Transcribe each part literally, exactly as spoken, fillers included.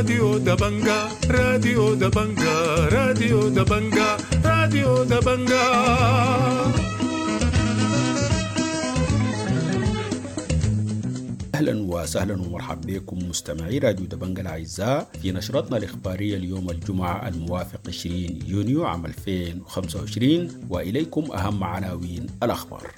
راديو دبنجا راديو دبنجا راديو دبنجا راديو دبنجا. أهلا وسهلا ومرحبا بكم مستمعي راديو دبنجا الأعزاء في نشرتنا الإخبارية اليوم الجمعة الموافق عشرين يونيو عام ألفين وخمسة وعشرين، وإليكم أهم عناوين الأخبار.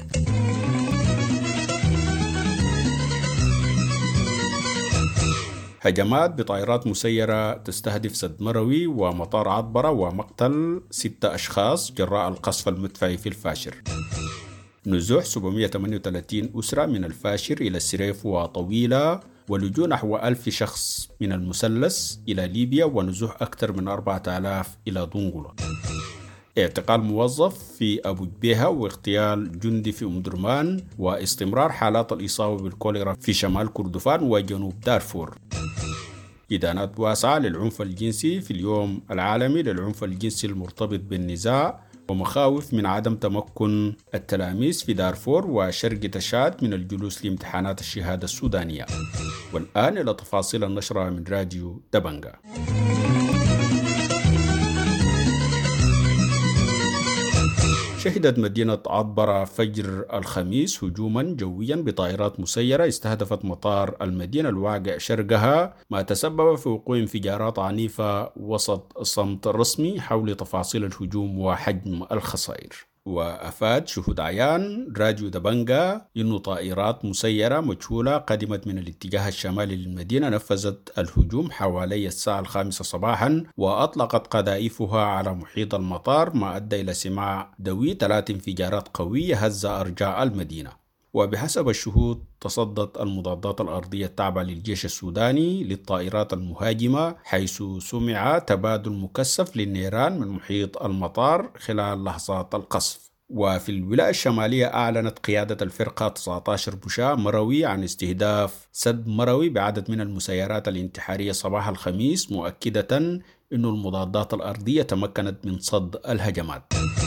هجمات بطائرات مسيرة تستهدف سد مروي ومطار عطبرة ومقتل ستة أشخاص جراء القصف المدفعي في الفاشر. نزوح سبعمائة وثمانية وثلاثين أسرة من الفاشر إلى السريف وطويلة، ولجوء نحو ألف شخص من المثلث إلى ليبيا، ونزوح أكثر من أربعة آلاف إلى دنقلة. اعتقال موظف في أبو جبيهة واغتيال جندي في أم درمان، واستمرار حالات الإصابة بالكوليرا في شمال كردفان وجنوب دارفور. إدانات واسعة للعنف الجنسي في اليوم العالمي للعنف الجنسي المرتبط بالنزاع، ومخاوف من عدم تمكن التلاميذ في دارفور وشرق تشاد من الجلوس لامتحانات الشهادة السودانية. والآن إلى تفاصيل النشرة من راديو دبنجا. شهدت مدينة عطبرة فجر الخميس هجوما جويا بطائرات مسيرة استهدفت مطار المدينة الواقع شرقها، ما تسبب في وقوع انفجارات عنيفة وسط صمت رسمي حول تفاصيل الهجوم وحجم الخسائر. وأفاد شهود عيان راديو دبنجا إنه طائرات مسيرة مجهولة قدمت من الاتجاه الشمالي للمدينة نفذت الهجوم حوالي الساعة الخامسة صباحا، وأطلقت قذائفها على محيط المطار، ما أدى إلى سماع دوي ثلاث انفجارات قوية هز أرجاء المدينة. وبحسب الشهود تصدت المضادات الأرضية التابعة للجيش السوداني للطائرات المهاجمة، حيث سمع تبادل مكثف للنيران من محيط المطار خلال لحظات القصف. وفي الولاية الشمالية أعلنت قيادة الفرقة تسعة عشر بشاة مروي عن استهداف سد مروي بعدد من المسيرات الانتحارية صباح الخميس، مؤكدة أن المضادات الأرضية تمكنت من صد الهجمات.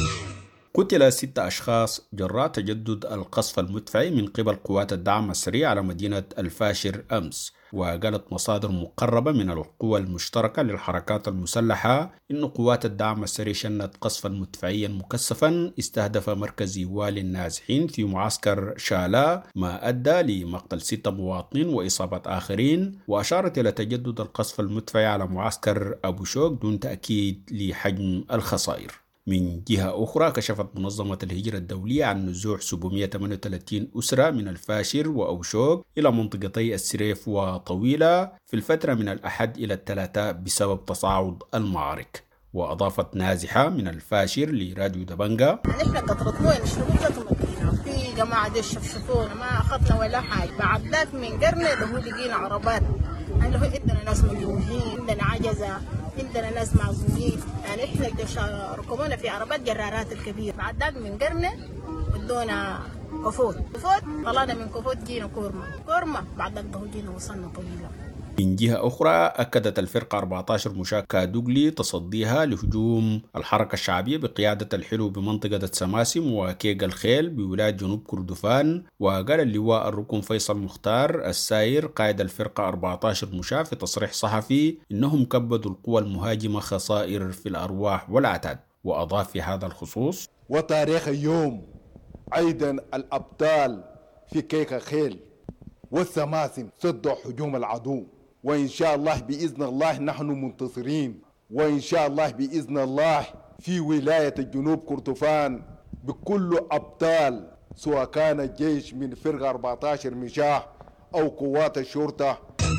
قتل ستة أشخاص جراء تجدد القصف المدفعي من قبل قوات الدعم السريع على مدينة الفاشر أمس. وقالت مصادر مقربة من القوى المشتركة للحركات المسلحة إن قوات الدعم السريع شنت قصفا مدفعيا مكثفا استهدف مركز والي النازحين في معسكر شالا، ما أدى لمقتل ستة مواطنين وإصابة آخرين. وأشارت إلى تجدد القصف المدفعي على معسكر أبو شوك دون تأكيد لحجم الخسائر. من جهة أخرى كشفت منظمة الهجرة الدولية عن نزوح سبعمائة وثمانية وثلاثين أسرة من الفاشر وأوشوك إلى منطقتي السريف وطويلة في الفترة من الأحد إلى الثلاثاء بسبب تصاعد المعارك. وأضافت نازحة من الفاشر لراديو دبنجا: نحن قطرة مويه نشربوا قطرة في جماعة دي شفشفونا ما أخذنا ولا حاجة. بعد ذاك من قرنة ده هو لقينا عربات، اللي هو عندنا ناس مجروحين، عندنا عجزة، عندنا ناس معذورين، يعني احنا ركبونا في عربات جرارات الكبير. بعد ذاك من قرنة ودونا كفوت كفوت طلعنا من كفوت جينا كورما كورما بعد ذاك ده جينا وصلنا طويلة. من جهة أخرى أكدت الفرقة أربعة عشر مشاة كادوغلي تصديها لهجوم الحركة الشعبية بقيادة الحلو بمنطقة السماسم وكيق الخيل بولاية جنوب كردفان. وقال اللواء الركن فيصل مختار الساير قائد الفرقة أربعة عشر مشاة في تصريح صحفي إنهم كبدوا القوى المهاجمة خسائر في الأرواح والعتاد. وأضاف في هذا الخصوص: وتاريخ اليوم أيضا الأبطال في كيق الخيل والسماسم صدوا هجوم العدو، وإن شاء الله بإذن الله نحن منتصرين، وإن شاء الله بإذن الله في ولاية جنوب كردفان بكل أبطال، سواء كان الجيش من فرقة أربعة عشر مشاة أو قوات الشرطة.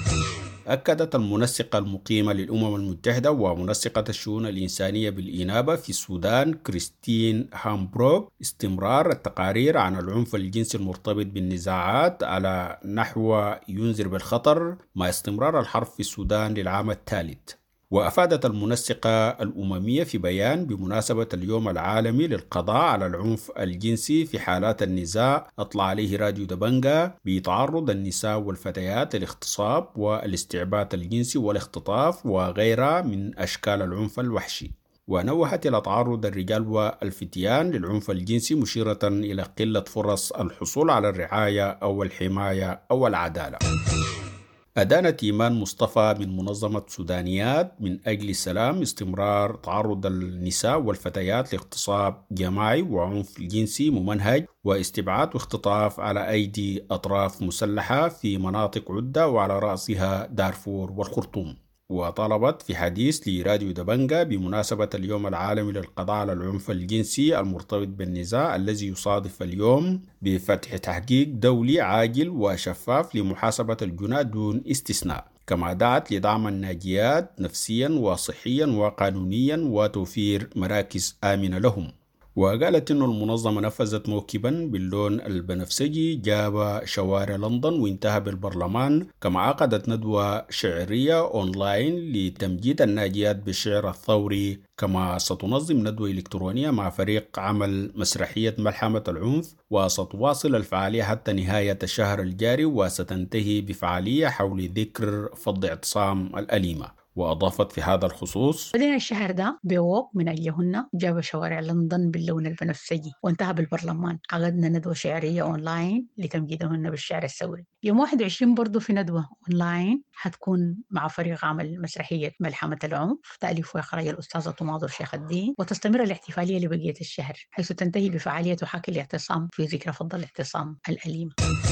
أكدت المنسقة المقيمة للأمم المتحدة ومنسقة الشؤون الإنسانية بالإنابة في السودان كريستين هامبروك استمرار التقارير عن العنف الجنسي المرتبط بالنزاعات على نحو ينذر بالخطر مع استمرار الحرب في السودان للعام الثالث. وأفادت المنسقة الأممية في بيان بمناسبة اليوم العالمي للقضاء على العنف الجنسي في حالات النزاع أطلع عليه راديو دبنجا بتعرض النساء والفتيات للاغتصاب والاستعباد الجنسي والاختطاف وغيرها من أشكال العنف الوحشي. ونوهت إلى تعرض الرجال والفتيان للعنف الجنسي مشيرة إلى قلة فرص الحصول على الرعاية أو الحماية أو العدالة. أدانت إيمان مصطفى من منظمة سودانيات من أجل السلام استمرار تعرض النساء والفتيات لاغتصاب جماعي وعنف جنسي ممنهج واستبعاد واختطاف على أيدي أطراف مسلحة في مناطق عدة وعلى رأسها دارفور والخرطوم. وطلبت في حديث لراديو دبنجا بمناسبة اليوم العالمي للقضاء على العنف الجنسي المرتبط بالنزاع الذي يصادف اليوم بفتح تحقيق دولي عاجل وشفاف لمحاسبة الجناة دون استثناء، كما دعت لدعم الناجيات نفسيا وصحيا وقانونيا وتوفير مراكز آمنة لهم. وقالت إن المنظمة نفذت موكبا باللون البنفسجي جاب شوارع لندن وانتهى بالبرلمان، كما عقدت ندوة شعرية أونلاين لتمجيد الناجيات بالشعر الثوري، كما ستنظم ندوة إلكترونية مع فريق عمل مسرحية ملحمة العنف، وستواصل الفعالية حتى نهاية الشهر الجاري وستنتهي بفعالية حول ذكر فض اعتصام الأليمة. وأضافت في هذا الخصوص: بدينا الشهر ده بووك من أجلهن جاب شوارع لندن باللون البنفسجي وانتهى بالبرلمان. عقدنا ندوة شعرية أونلاين لتمجيدهن بالشعر الثوري. يوم واحد وعشرين برضو في ندوة أونلاين حتكون مع فريق عمل مسرحية ملحمة العنف تأليف وإخراج الأستاذة طماطر شيخ الدين، وتستمر الاحتفالية لبقية الشهر حيث تنتهي بفعالية حكي الاعتصام في ذكرى فض الاعتصام الأليمة.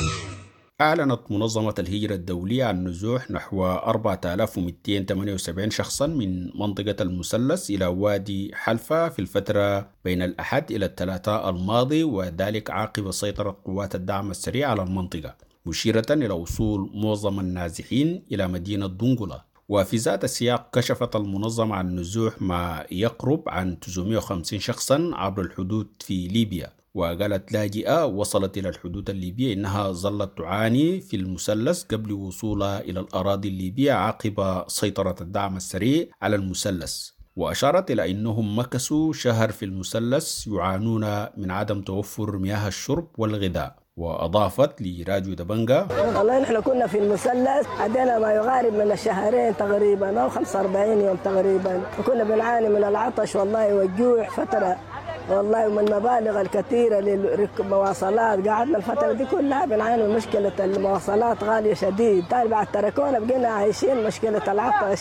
أعلنت منظمة الهجرة الدولية عن نزوح نحو أربعة آلاف ومئتين وثمانية وسبعين شخصا من منطقة المثلث إلى وادي حلفا في الفترة بين الأحد إلى الثلاثاء الماضي، وذلك عقب سيطرة قوات الدعم السريع على المنطقة، مشيرة إلى وصول معظم النازحين إلى مدينة دنقلة. وفي ذات السياق كشفت المنظمة عن نزوح ما يقرب عن تسعمئة وخمسين شخصا عبر الحدود في ليبيا. وقالت لاجئة وصلت إلى الحدود الليبية إنها ظلت تعاني في المثلث قبل وصولها إلى الأراضي الليبية عقب سيطرة الدعم السريع على المثلث، وأشارت إلى أنهم مكثوا شهر في المثلث يعانون من عدم توفر مياه الشرب والغذاء. وأضافت لراديو دبنجا: والله نحن كنا في المثلث عدينا ما يقارب من الشهرين تقريبا أو خمسة وأربعين يوم تقريبا، وكنا بنعاني من العطش والله والجوع فترة والله، ومن المبالغ الكثيرة للمواصلات. قعدنا الفترة دي كلها بنعاني من مشكلة المواصلات غالية شديد، طيب بعد تركونا بقينا عايشين مشكلة العطش.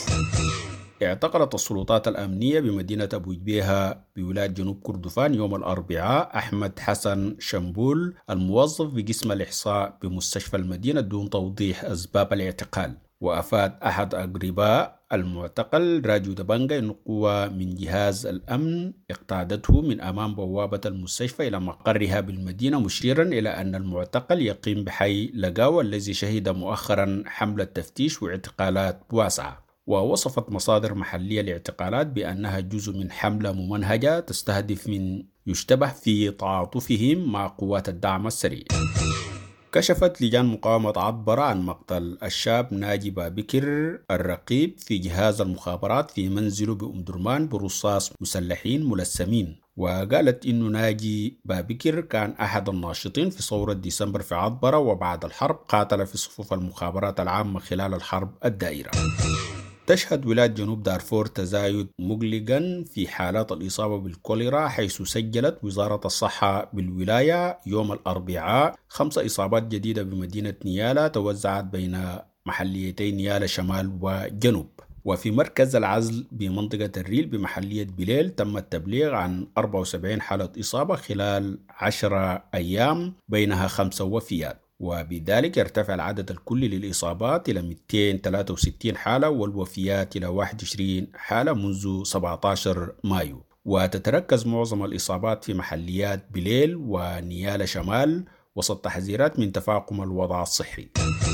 اعتقلت السلطات الأمنية بمدينة أبو جبيهة بولاية جنوب كردفان يوم الأربعاء أحمد حسن شمبول الموظف بقسم الإحصاء بمستشفى المدينة دون توضيح أسباب الاعتقال. وأفاد أحد أقرباء المعتقل راديو دبنجا أن قوة من جهاز الأمن اقتادته من أمام بوابة المستشفى إلى مقرها بالمدينة، مشيرا إلى أن المعتقل يقيم بحي لقاوة الذي شهد مؤخرا حملة تفتيش واعتقالات واسعة. ووصفت مصادر محلية الاعتقالات بأنها جزء من حملة ممنهجة تستهدف من يشتبه في تعاطفهم مع قوات الدعم السريع. كشفت لجان مقاومة عطبرة عن مقتل الشاب ناجي بابكر الرقيب في جهاز المخابرات في منزله بأم درمان برصاص مسلحين ملثمين. وقالت إنه ناجي بابكر كان أحد الناشطين في ثورة ديسمبر في عطبرة، وبعد الحرب قاتل في صفوف المخابرات العامة خلال الحرب الدائرة. تشهد ولاية جنوب دارفور تزايد مقلقا في حالات الإصابة بالكوليرا، حيث سجلت وزارة الصحة بالولاية يوم الأربعاء خمس إصابات جديدة بمدينة نيالا توزعت بين محليتي نيالا شمال وجنوب. وفي مركز العزل بمنطقة الريل بمحلية بليل تم التبليغ عن أربعة وسبعين حالة إصابة خلال عشرة أيام، بينها خمسة وفيات، وبذلك يرتفع العدد الكلي للإصابات إلى مئتين وثلاثة وستين حالة والوفيات إلى واحد وعشرين حالة منذ سبعة عشر مايو. وتتركز معظم الإصابات في محليات بليل ونيالا شمال وسط تحذيرات من تفاقم الوضع الصحي.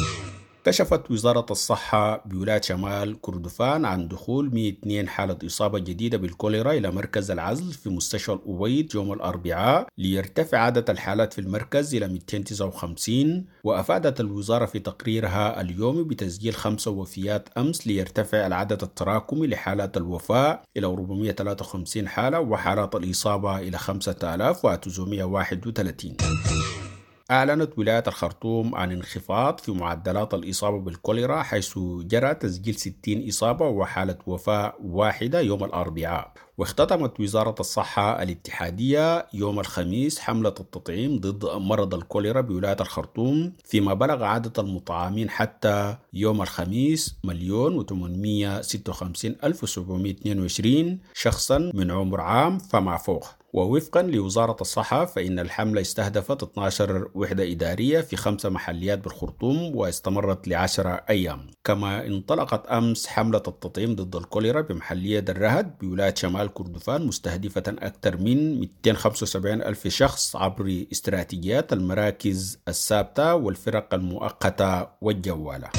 كشفت وزارة الصحة بولاية شمال كردفان عن دخول مئة واثنين حالة إصابة جديدة بالكوليرا إلى مركز العزل في مستشفى الأبيض يوم الأربعاء، ليرتفع عدد الحالات في المركز إلى مئتين وتسعة وخمسين. وأفادت الوزارة في تقريرها اليومي بتسجيل خمسة وفيات أمس، ليرتفع العدد التراكمي لحالات الوفاة إلى أربعمئة وثلاثة وخمسين حالة، وحالات الإصابة إلى خمسة آلاف وتسعمئة وواحد وثلاثين. أعلنت ولاية الخرطوم عن انخفاض في معدلات الإصابة بالكوليرا، حيث جرى تسجيل ستين إصابة وحالة وفاة واحدة يوم الأربعاء. واختتمت وزارة الصحة الاتحادية يوم الخميس حملة التطعيم ضد مرض الكوليرا بولاية الخرطوم، فيما بلغ عدد المطعمين حتى يوم الخميس مليون وثمانمائة وستة وخمسين ألف وسبعمائة واثنين وعشرين شخصا من عمر عام فما فوق. ووفقا لوزارة الصحة فإن الحملة استهدفت اثنتي عشرة وحدة إدارية في خمسة محليات بالخرطوم واستمرت لعشرة أيام. كما انطلقت أمس حملة التطعيم ضد الكوليرا بمحلية الرهد بولاية شمال كردفان، مستهدفة أكثر من مئتين وخمسة وسبعين ألف شخص عبر استراتيجيات المراكز الثابتة والفرق المؤقتة والجوالة.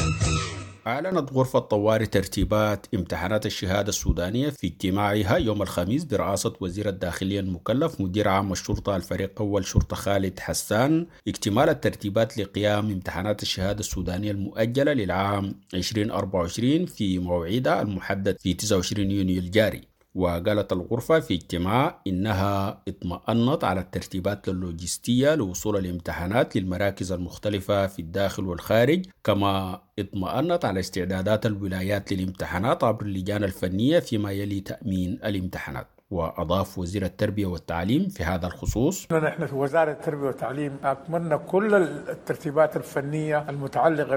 أعلنت غرفة طوارئ ترتيبات امتحانات الشهادة السودانية في اجتماعها يوم الخميس برئاسة وزير الداخلية المكلف مدير عام الشرطة الفريق أول شرطة خالد حسان اكتمال الترتيبات لقيام امتحانات الشهادة السودانية المؤجلة للعام ألفين وأربعة وعشرين في موعدها المحدد في تسعة وعشرين يونيو الجاري. وقالت الغرفة في اجتماع إنها اطمأنت على الترتيبات اللوجستية لوصول الامتحانات للمراكز المختلفة في الداخل والخارج، كما اطمأنت على استعدادات الولايات للامتحانات عبر اللجان الفنية فيما يلي تأمين الامتحانات. وأضاف وزير التربية والتعليم في هذا الخصوص: نحن في وزارة التربية والتعليم أكملنا كل الترتيبات الفنية المتعلقة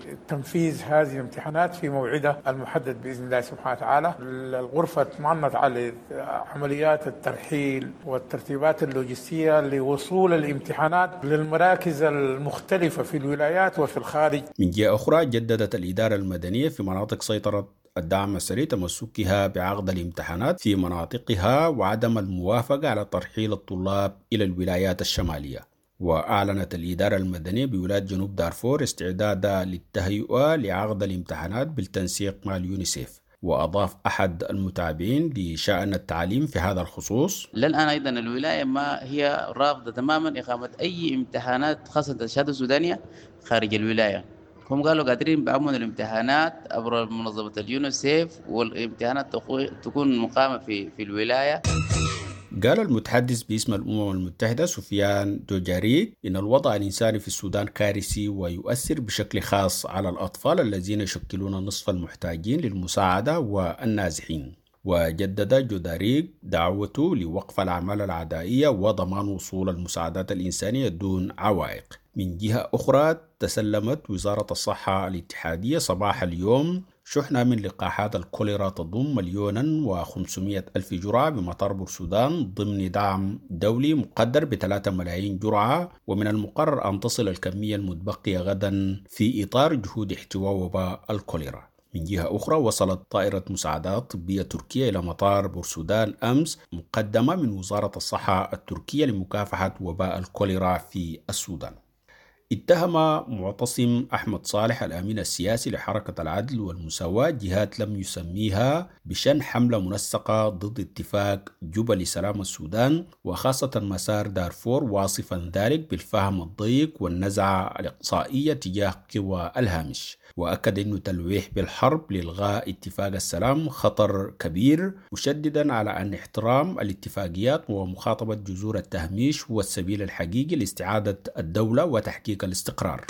بتنفيذ هذه الامتحانات في موعدها المحدد بإذن الله سبحانه وتعالى. الغرفة اطمأنت على عمليات الترحيل والترتيبات اللوجستية لوصول الامتحانات للمراكز المختلفة في الولايات وفي الخارج. من جهة أخرى، جددت الإدارة المدنية في مناطق سيطرة الدعم السري تمسكها بعقد الامتحانات في مناطقها وعدم الموافقة على ترحيل الطلاب إلى الولايات الشمالية. وأعلنت الإدارة المدنية بولاية جنوب دارفور استعدادها للتهيئة لعقد الامتحانات بالتنسيق مع اليونيسيف. وأضاف أحد المتابعين لشأن التعليم في هذا الخصوص: للآن أيضا الولاية ما هي رافضة تماما إقامة أي امتحانات خاصة الشهادة السودانية خارج الولاية. هم قالوا قادرين بأمن الامتحانات عبر منظمة اليونيسيف والامتحانات تكون مقامة في في الولاية. قال المتحدث باسم الأمم المتحدة سفيان دوجاريك إن الوضع الإنساني في السودان كارثي ويؤثر بشكل خاص على الأطفال الذين يشكلون نصف المحتاجين للمساعدة والنازحين. وجدد جوداريك دعوته لوقف الأعمال العدائية وضمان وصول المساعدات الإنسانية دون عوائق. من جهة أخرى، تسلمت وزارة الصحة الاتحادية صباح اليوم شحنة من لقاحات الكوليرا تضم مليونا وخمسمائة ألف جرعة بمطار بورسودان ضمن دعم دولي مقدر بثلاثة ملايين جرعة، ومن المقرر أن تصل الكمية المتبقية غدا في إطار جهود احتواء وباء الكوليرا. من جهة أخرى، وصلت طائرة مساعدات طبية تركية إلى مطار بورسودان أمس مقدمة من وزارة الصحة التركية لمكافحة وباء الكوليرا في السودان. اتهم معتصم أحمد صالح الأمين السياسي لحركة العدل والمساواة جهات لم يسميها بشن حملة منسقة ضد اتفاق جوبا لسلام السودان وخاصة مسار دارفور، واصفا ذلك بالفهم الضيق والنزعة الإقصائية تجاه قوى الهامش. وأكد أن تلويح بالحرب لإلغاء اتفاق السلام خطر كبير، مشددا على أن احترام الاتفاقيات ومخاطبة جذور التهميش هو السبيل الحقيقي لاستعادة الدولة وتحقيق الاستقرار.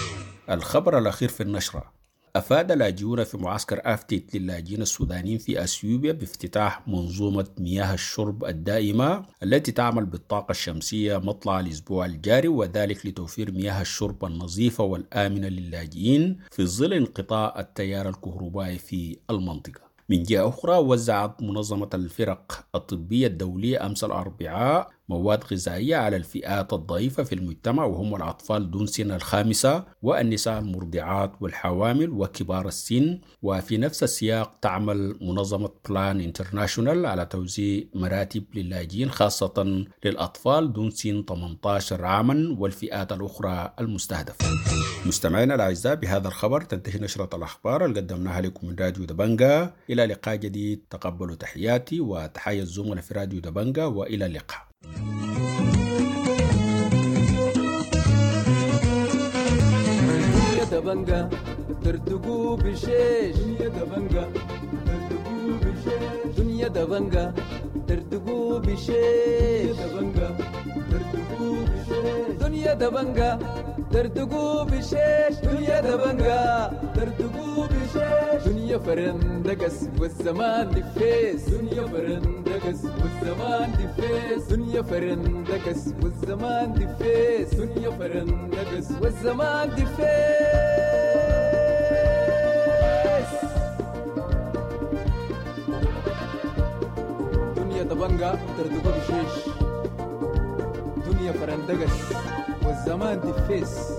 الخبر الأخير في النشرة: أفاد لاجئون في معسكر آفتيت للاجئين السودانيين في أثيوبيا بافتتاح منظومة مياه الشرب الدائمة التي تعمل بالطاقة الشمسية مطلع الأسبوع الجاري، وذلك لتوفير مياه الشرب النظيفة والآمنة للاجئين في ظل انقطاع التيار الكهربائي في المنطقة. من جهة أخرى، وزعت منظمة الفرق الطبية الدولية أمس الأربعاء مواد غذائية على الفئات الضعيفة في المجتمع، وهم الأطفال دون سن الخامسة والنساء المرضعات والحوامل وكبار السن. وفي نفس السياق تعمل منظمة بلان انترناشونال على توزيع مراتب للاجئين خاصة للأطفال دون سن ثمانية عشر عاما والفئات الأخرى المستهدفة. مستمعينا الأعزاء، بهذا الخبر تنتهي نشرة الأخبار اللي قدمناها لكم من راديو دبنجا. إلى لقاء جديد، تقبلوا تحياتي وتحية الزملاء في راديو دبنجا، وإلى اللقاء. دبنجا ترتقوا بشيش دنيا دبنجا ترتقوا بشيش دنيا دبنجا دردقوا بشيش دبنجا دردقوا بشيش دنيا دبنجا دردقوا بشيش دنيا دبنجا دردقوا بشيش دنيا فرندقس والزمان دفيس دنيا فرندقس والزمان دفيس دنيا فرندقس والزمان دفيس دنيا فرندقس والزمان دفيس دنيا دبنجا دردقوا بشيش دنيا فرندقس والزمان دفيس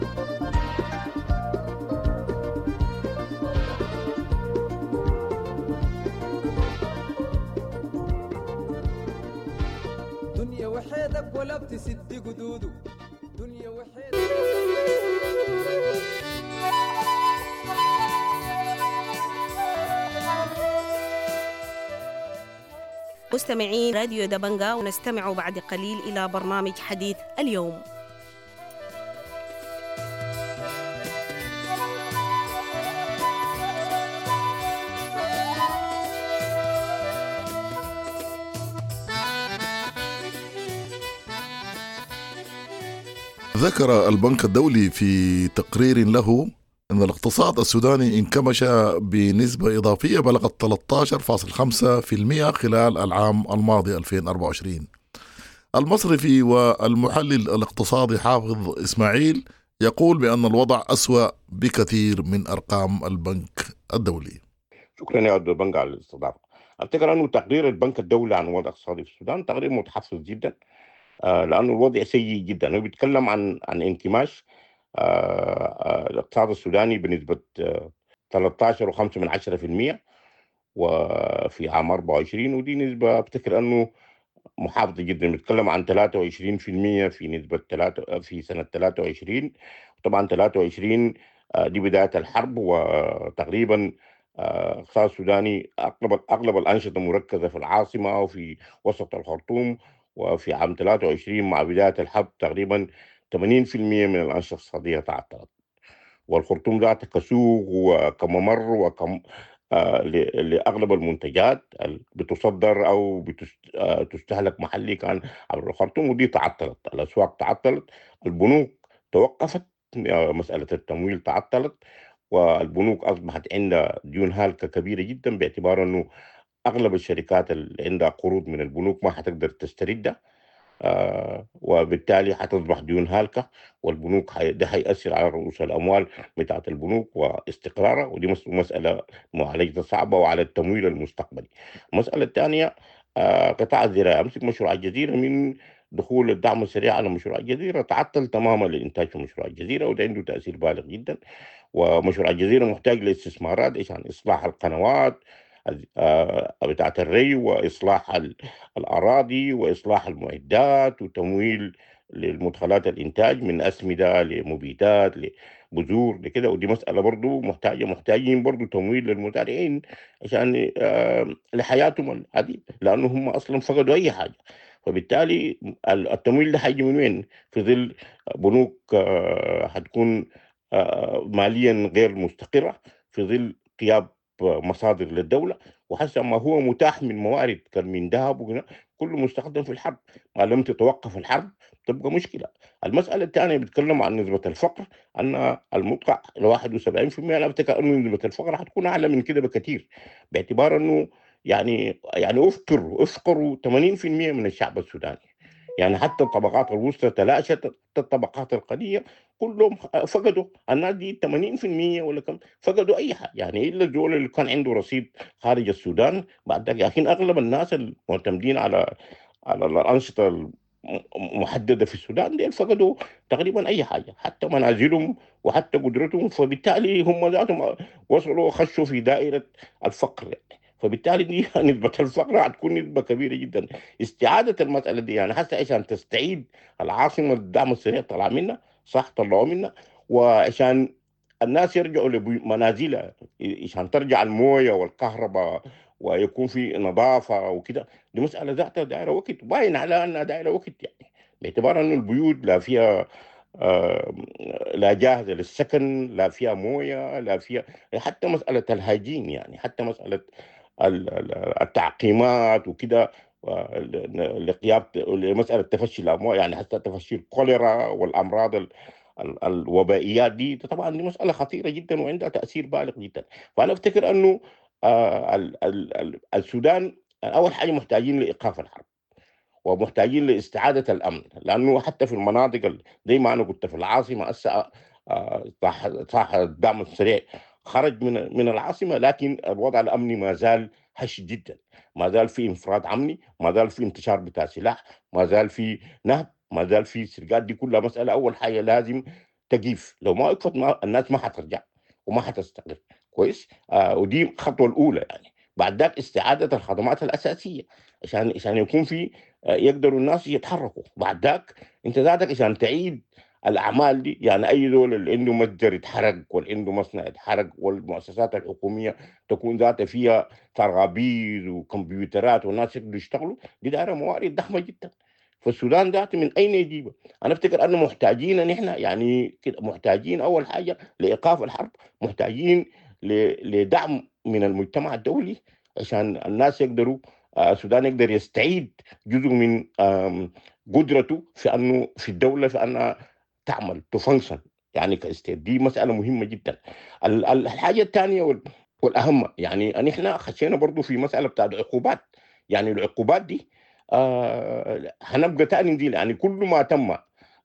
دنيا وحيدك ولا بتسد قدوده دنيا وحيدك. مستمعين راديو دبنجا، ونستمع بعد قليل إلى برنامج حديث اليوم. ذكر البنك الدولي في تقرير له أن الاقتصاد السوداني انكمش بنسبة إضافية بلغت ثلاثة عشر فاصلة خمسة بالمئة خلال العام الماضي ألفين وأربعة وعشرين. المصرفي والمحلل الاقتصادي حافظ إسماعيل يقول بأن الوضع أسوأ بكثير من أرقام البنك الدولي. شكرا يا عبد البنك على الاستضافة. أعتقد أنه تقرير البنك الدولي عن الوضع الاقتصادي في السودان تقرير متحفظ جدا، آه لأنه الوضع سيء جدا. هو بيتكلم عن عن انكماش آه الاقتصاد السوداني بنسبة آه ثلاثة عشر فاصلة خمسة من عشرة بالمئة وفي عام أربعة وعشرين، ودي نسبة أفتكر أنه محافظة جدا. بيتكلم عن ثلاثة وعشرين بالمئة في نسبة ثلاثة في سنة ثلاثة وعشرين. طبعا ثلاثة وعشرين آه دي بداية الحرب، وتقريبا الاقتصاد السوداني أغلب أغلب الأنشطة مركزة في العاصمة وفي وسط الخرطوم. وفي عام ثلاثة وعشرين مع بداية الحرب تقريبا ثمانين بالمئة من الأنشطة الاقتصادية تعطلت، والخرطوم ذات كسوق وكممر وكم آه لأغلب المنتجات بتصدر أو بتستهلك محلي كان عبر الخرطوم، ودي تعطلت. الأسواق تعطلت، البنوك توقفت، مسألة التمويل تعطلت، والبنوك أصبحت عندها ديون هالكة كبيرة جدا، باعتبار أنه أغلب الشركات اللي عندها قروض من البنوك ما حتقدر تستردها، آه وبالتالي حتصبح ديون هالكة، والبنوك حي... ده حيأثر على رؤوس الأموال بتاعت البنوك واستقرارها، ودي مسألة معالجة صعبة، وعلى التمويل المستقبلي. المسألة الثانية آه قطاع الزراعة. أمسك مشروع الجزيرة، من دخول الدعم السريع على مشروع الجزيرة تعطل تماما الإنتاج في مشروع الجزيرة، وده عنده تأثير بالغ جدا. ومشروع الجزيرة محتاج لاستثمارات عشان إصلاح القنوات بتاعت الري، وإصلاح الأراضي، وإصلاح المعدات، وتمويل للمدخلات الإنتاج من أسمدة لمبيدات لبذور لكده. ودي مسألة برضو محتاجة محتاجين برضو تمويل للمزارعين عشان لحياتهم العادية، لأنه هم أصلا فقدوا أي حاجة. فبالتالي التمويل ده حيجي من وين؟ في ظل بنوك هتكون ماليا غير مستقرة، في ظل غياب مصادر للدولة، وحسب ما هو متاح من موارد كان من ذهب وكده كله مستخدم في الحرب. ما لم تتوقف الحرب تبقى مشكلة. المسألة الثانية بيتكلم عن نسبة الفقر، أن المدقع ل واحد وسبعين بالمئة. أنا أفتكر أنه نسبة الفقر حتكون أعلى من كده بكثير، باعتبار أنه يعني يعني أفقر أفقروا ثمانين بالمئة من الشعب السوداني. يعني حتى الطبقات الوسطى تلاشت، الطبقات القليلة كلهم فقدوا. الناس دي ثمانين بالمئة ولا كم فقدوا أي حاجة، يعني إلا الزول اللي كان عنده رصيد خارج السودان بعد ذلك. لكن أغلب الناس المعتمدين على على الأنشطة المحددة في السودان دي فقدوا تقريبا أي حاجة، حتى منازلهم وحتى قدرتهم. فبالتالي هم ذاتهم وصلوا وخشوا في دائرة الفقر يعني. فبالتالي دي نسبة الفقر هتكون نسبة كبيرة جدا. استعادة المسألة دي يعني حتى عشان تستعيد العاصمة الدعم السريع طلع منها صح طلعوا منها، وعشان الناس يرجعوا لمنازلها، عشان ترجع الموية والكهرباء ويكون في نظافة وكده، دي مسألة ذاتها دائرة وقت، باين على أنها دائرة وقت يعني، باعتبار أن البيوت لا فيها آه لا جاهزة للسكن، لا فيها موية، لا فيها حتى مسألة الهجين يعني، حتى مسألة التعقيمات وكده لقيام لمسألة تفشي الأمراض، يعني حتى تفشي الكوليرا والأمراض ال ال الوبائيات دي. طبعا دي مسألة خطيرة جدا وعندها تأثير بالغ جدا. فأنا أفتكر أنه آه ال ال ال السودان أول حاجة محتاجين لإيقاف الحرب ومحتاجين لاستعادة الأمن، لأنه حتى في المناطق زي ما أنا قلت في العاصمة أسا صح صح الدعم السريع خرج من من العاصمة، لكن الوضع الأمني ما زال هش جدا، ما زال في انفراد أمني، ما زال في انتشار بتاع سلاح، ما زال في نهب، ما زال في سرقات. دي كلها مسألة أول حاجة لازم تقيف. لو ما وقفت ما الناس ما حترجع وما حتستقر كويس. آه ودي الخطوة الأولى. يعني بعد ذلك استعادة الخدمات الأساسية عشان عشان يكون في آه يقدروا الناس يتحركوا. بعد ذلك أنت ذاتك عشان تعيد الأعمال دي، يعني أي دولة اللي عنده متجر يتحرق واللي عنده مصنع يتحرق والمؤسسات الحكومية تكون ذاتها فيها ترابيز وكمبيوترات والناس يقدروا يشتغلوا، دي دايرة موارد ضخمة جدا. فالسودان ذاته من أين يجيبها؟ أنا أفتكر أنه محتاجين نحن يعني كده، محتاجين أول حاجة لإيقاف الحرب، محتاجين لدعم من المجتمع الدولي عشان الناس يقدروا السودان يقدر يستعيد جزء من قدرته في أنه في الدولة في أنها تعمل تفنكشن يعني كاستيت. دي مسألة مهمة جدا. الحاجة الثانية والأهم يعني أن إحنا خشينا برضو في مسألة بتاع العقوبات. يعني العقوبات دي آه هنبقى تاني دي، يعني كل ما تم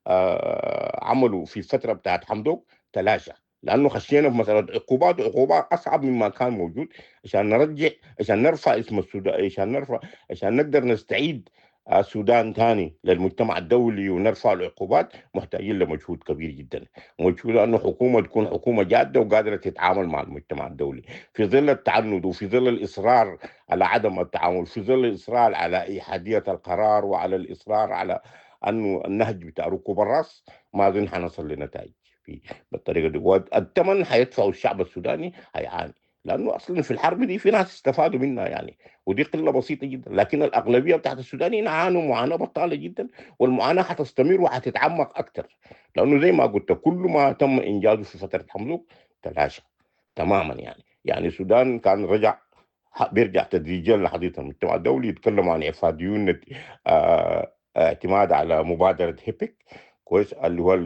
آه عمله في الفترة بتاعت حمدوك تلاشى، لأنه خشينا في مسألة عقوبات وعقوبات أصعب مما كان موجود عشان نرجع عشان نرفع اسم السودان، عشان نرفع عشان نقدر نستعيد السودان ثاني للمجتمع الدولي ونرفع العقوبات. محتاجين لمجهود كبير جدا، مجهود أنه حكومة تكون حكومة جادة وقادرة تتعامل مع المجتمع الدولي في ظل التعنت وفي ظل الإصرار على عدم التعامل، في ظل الإصرار على إحادية القرار وعلى الإصرار على أنه النهج بتاع ركوب الراس. ما أظن حنصل لنتائج في بالطريقة دي، والثمن حيدفعه الشعب السوداني هيعاني، لأنه أصلا في الحرب دي في ناس استفادوا منها يعني، ودي قلة بسيطة جدا، لكن الأغلبية بتاعت السودانيين عانوا معاناة بطالة جدا، والمعاناة حتستمر وحتتعمق أكثر، لأنه زي ما قلت كل ما تم إنجازه في فترة حمدوك تلاشى تماما. يعني يعني السودان كان رجع بيرجع تدريجيا لحديث المجتمع الدولي، يتكلموا عن إعفاء ديون، آه اعتماد على مبادرة هيبك كويس اللي هو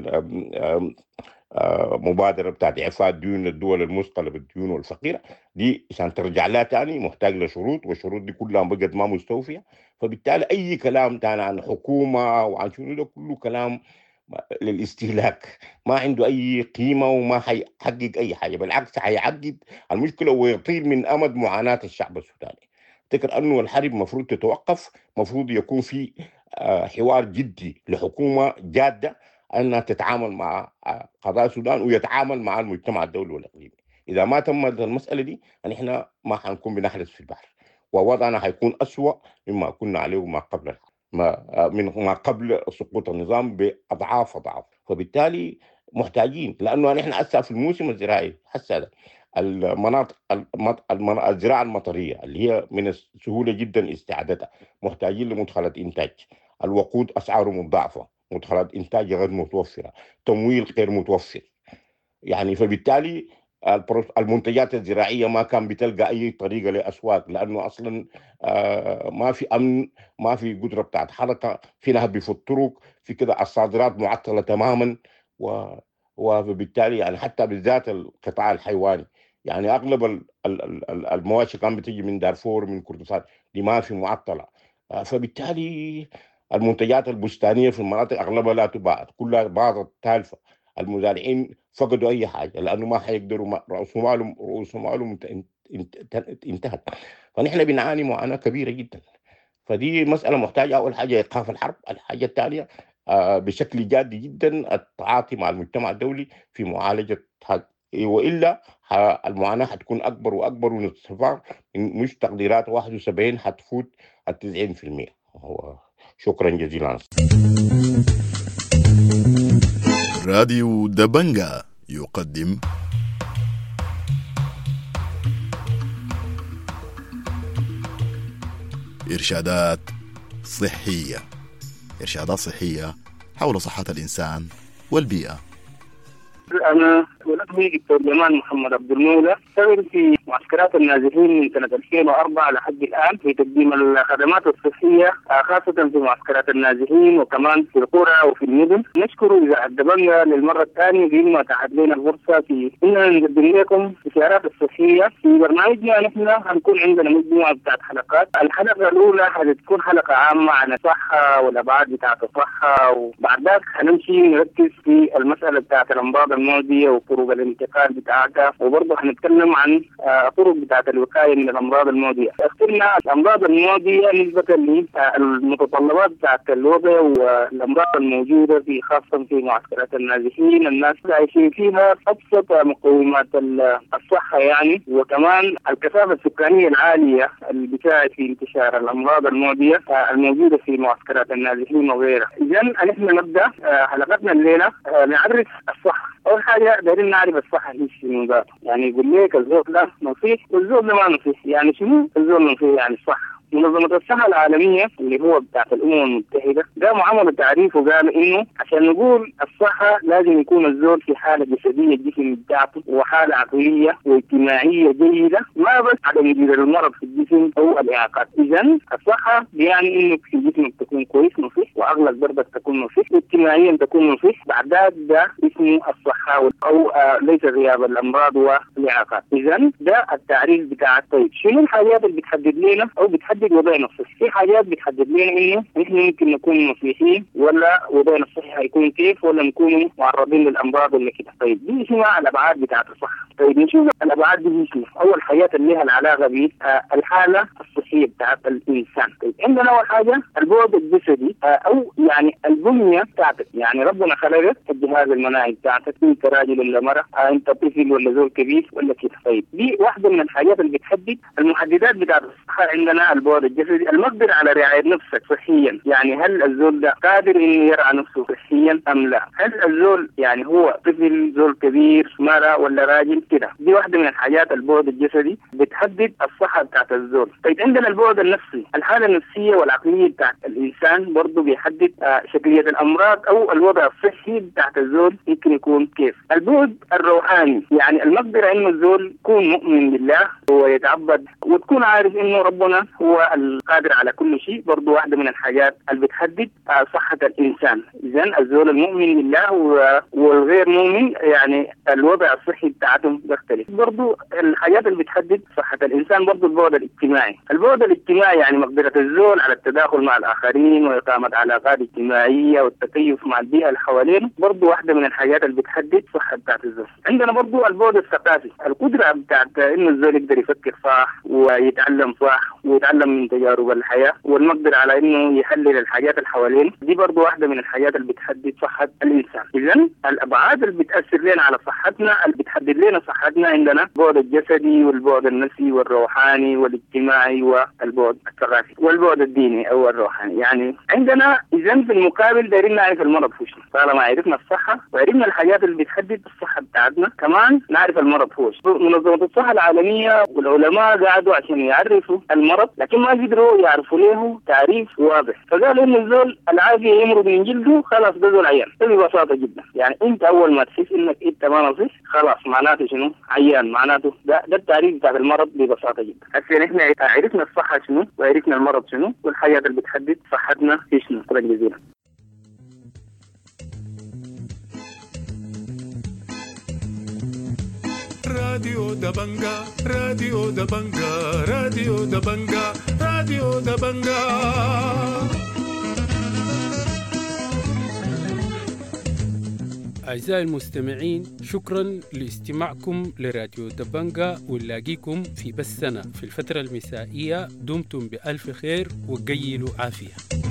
مبادرة بتاعت إعفاء ديون الدول المثقلة بالديون والفقيرة دي عشان ترجع لها تاني محتاج لشروط، والشروط دي كلها بقت ما مستوفية. فبالتالي أي كلام تاني عن حكومة وعن شنو ده كله كلام للاستهلاك، ما عنده أي قيمة وما حيحقق أي حاجة، بالعكس حيعقد المشكلة ويطيل من أمد معاناة الشعب السوداني. أفتكر أنه الحرب مفروض تتوقف، مفروض يكون في حوار جدي لحكومة جادة أنها تتعامل مع قضايا السودان ويتعامل مع المجتمع الدولي والإقليمي. إذا ما تمت المسألة دي نحن ما حنكون بنحرس في البحر، ووضعنا حيكون أسوأ مما كنا عليه ما قبل الحرب، ما من ما قبل سقوط النظام بأضعاف أضعاف. فبالتالي محتاجين، لأنه نحن هسه في الموسم الزراعي هسه المناطق الزراعة المطرية اللي هي من السهولة جدا استعادتها، محتاجين لمدخلات إنتاج، الوقود أسعاره مضاعفة، مدخلات إنتاج غير متوفرة، تمويل غير متوفر. يعني فبالتالي المنتجات الزراعية ما كان بتلقى أي طريقة لأسواق، لأنه أصلا ما في أمن، ما في قدرة بتاعت حركة، في نهب في الطرق، في كده الصادرات معطلة تماما. وبالتالي يعني حتى بالذات القطاع الحيواني، يعني أغلب المواشي كان بتيجي من دارفور من كردستان دي ما في معطلة. فبالتالي المنتجات البستانية في المناطق أغلبها لا تباع، كلها باظت تالفة. المزارعين فقدوا أي حاجة لأنه ما حيقدروا، رؤوس مالهم رؤوس مالهم انتهت. فنحن بنعاني معاناة كبيرة جدا. فدي مسألة محتاجة أول حاجة إيقاف الحرب، الحاجة الثانية آه بشكل جاد جدا التعاطي مع المجتمع الدولي في معالجة هذا، وإلا المعاناة حتكون أكبر وأكبر، ونتصفر مش تقديرات واحد وسبعين حتفوت التسعين في المية. شكرا جزيلا. راديو دبنجا يقدم إرشادات صحية، إرشادات صحية حول صحة الإنسان والبيئة. أنا ولدني دكتور جمال محمد عبد المولى، أشتغل في معسكرات النازحين من سنة ألفين وأربعة لحد الآن في تقديم الخدمات الصحية خاصة في معسكرات النازحين وكمان في القرى وفي المدن. نشكر إذاعة دبنجة للمرة الثانية بما أتاحت لنا الفرصة في إننا نقدم لكم الإشارات الصحية. في برنامجنا نحن هنكون عندنا مجموعة بتاعت حلقات. الحلقة الأولى هتكون حلقة عامة عن الصحة والأبعاد بتاعت الصحة، وبعد ذلك هنمشي نركز في المسألة بتاعت الأمراض المعدية وطرق الانتقال بتاعتها، وبرضه هنتكلم عن طرق بتاعت الوقاية من الأمراض المعدية. اخترنا الأمراض المعدية نسبة للمتطلبات بتاعت الوضع والأمراض الموجودة في خاصة في معسكرات النازحين. الناس عايشين فيها أبسط مقومات الصحة يعني، وكمان الكثافة السكانية العالية اللي بتساعد في انتشار الأمراض المعدية الموجودة في معسكرات النازحين وغيرها. إذن نحن نبدأ حلقتنا الليلة نعرف الصحة. أول حاجة دايرين نعرف الصحة هي شنو ذاته، يعني يقول لك الزول ده نصيح والزول ده ما نصيح، يعني شنو الزول نصيح يعني الصحة. منظمة الصحة العالمية اللي هو بتاعت الأمم المتحدة ده معامل تعريف وقال إنه عشان نقول الصحة لازم يكون الزول في حالة جسدية الجسم بتاعته وحالة عقلية واجتماعية جيدة، ما بس عدم وجود المرض في الجسم أو الإعاقات. إذن الصحة يعني إنه في جسمك تكون كويس نصيح، وعقلك برضك تكون نصيح، واجتماعيا تكون نصيح. بعد ذلك ده اسمه الصحة أو آه ليس غياب الأمراض والإعاقات. إذن ده التعريف بتاع. طيب شنو الحاجات اللي بتحدد لنا أو بتحدد وضعنا الصحي؟ في حاجات بتحدد لنا انه نحن ممكن نكون مصيحين ولا وضعنا الصحي هيكون كيف، ولا نكون معرضين للامراض اللي كده. طيب دي اسمها الابعاد بتاعت الصحه. طيب نشوف الابعاد دي شنو. اول حاجات اللي لها العلاقه بالحاله الصحيه بتاعت الانسان. طيب عندنا اول حاجه البعد الجسدي او يعني البنيه بتاعتك، يعني ربنا خلقك الجهاز المناعي بتاعتك، انت راجل ولا مرأة، انت طفل ولا زول كبير ولا كده. طيب دي واحده من الحاجات اللي بتحدد المحددات بتاعت الصحه. عندنا البعد الجسدي، المقدرة على رعاية نفسك صحيا، يعني هل الزول ده قادر انه يرعى نفسه صحيا ام لا؟ هل الزول يعني هو طفل، زول كبير، مرأة ولا راجل كده. دي واحدة من الحاجات البعد الجسدي بتحدد الصحة بتاعت الزول. طيب عندنا البعد النفسي، الحالة النفسية والعقلية بتاعت الانسان برضه بيحدد آه شكلية الامراض او الوضع الصحي بتاعت الزول ممكن يكون كيف. البعد الروحاني، يعني المقدرة انه الزول يكون مؤمن بالله ويتعبد وتكون عارف انه ربنا هو القادر على كل شيء، برضو واحدة من الحاجات اللي بتحدد صحة الإنسان. إذن الزول المؤمن بالله والغير مؤمن يعني الوضع الصحي بتاعتهم بيختلف. برضو الحاجات اللي بتحدد صحة الإنسان برضو البعد الاجتماعي. البعد الاجتماعي يعني مقدرة الزول على التداخل مع الآخرين وإقامة علاقات اجتماعية والتكيف مع البيئة اللي حوالينه، برضو واحدة من الحاجات اللي بتحدد صحة بتاعت الزول. عندنا برضو البعد الثقافي، القدرة بتاعت إنه الزول يقدر يفكر صح ويتعلم صح ويتعلم من تجارب الحياة، والمقدرة على انه يحلل الحاجات اللي حوالينه، دي برضو واحدة من الحاجات اللي بتحدد صحة الانسان. اذن الابعاد اللي بتأثر لنا على صحتنا اللي بتحدد لنا صحتنا عندنا البعد الجسدي والبعد النفسي والروحاني والاجتماعي والبعد الثقافي والبعد الديني او الروحاني. يعني عندنا اذن في المقابل دايرين نعرف المرض هو شنو. طالما عرفنا الصحة وعرفنا الحاجات اللي بتحدد الصحة بتاعتنا، كمان نعرف المرض هو شنو. منظمة الصحة العالمية والعلماء قعدوا عشان يعرفوا المرض لكن ما قدروا يعرفوا له تعريف واضح، فقالوا انه الزول العافية يمرض من جلده خلاص ده زول عيان. ده ببساطة جدا، يعني انت اول ما تحس انك انت ما نصيح خلاص معناته شنو؟ عيان. معناته ده, ده التعريف بتاع المرض ببساطة جدا. هسه نحن عرفنا الصحة شنو وعرفنا المرض شنو والحاجات اللي بتحدد صحتنا في شنو. شكرا جزيلا. راديو دبنجا راديو دبنجا راديو دبنجا راديو دبنجا. أعزائي المستمعين، شكرا لاستماعكم لراديو دبنجا، ونلاقيكم في بثنا في الفترة المسائية. دمتم بألف خير وقيلوا عافية.